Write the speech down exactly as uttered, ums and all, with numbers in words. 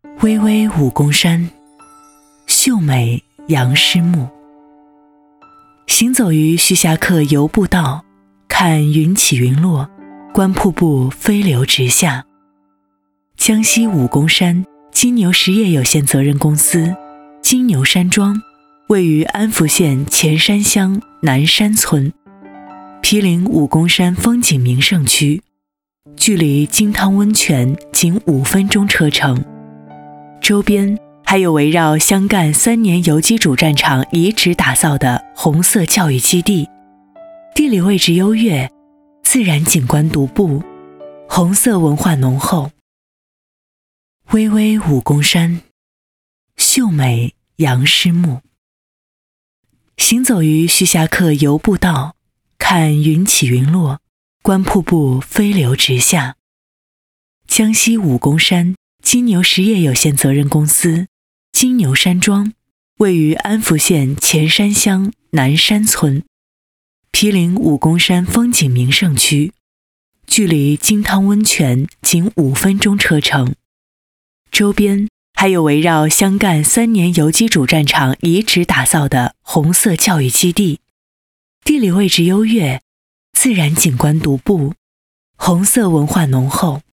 巍巍武功山，秀美杨师木。行走于徐霞客游步道，看云起云落，观瀑布飞流直下。江西武功山金牛实业有限责任公司金牛山庄位于安福县前山乡南山村，毗邻武功山风景名胜区，距离金汤温泉仅五分钟车程。周边还有围绕湘赣三年游击主战场遗址打造的红色教育基地，地理位置优越，自然景观独步，红色文化浓厚。巍巍武功山，秀美杨师木。行走于徐霞客游步道，看云起云落，观瀑布飞流直下。江西武功山金牛实业有限责任公司金牛山庄位于安福县前山乡南山村，毗邻武功山风景名胜区，距离金汤温泉仅五分钟车程。周边还有围绕湘赣三年游击主战场遗址打造的红色教育基地，地理位置优越，自然景观独步，红色文化浓厚。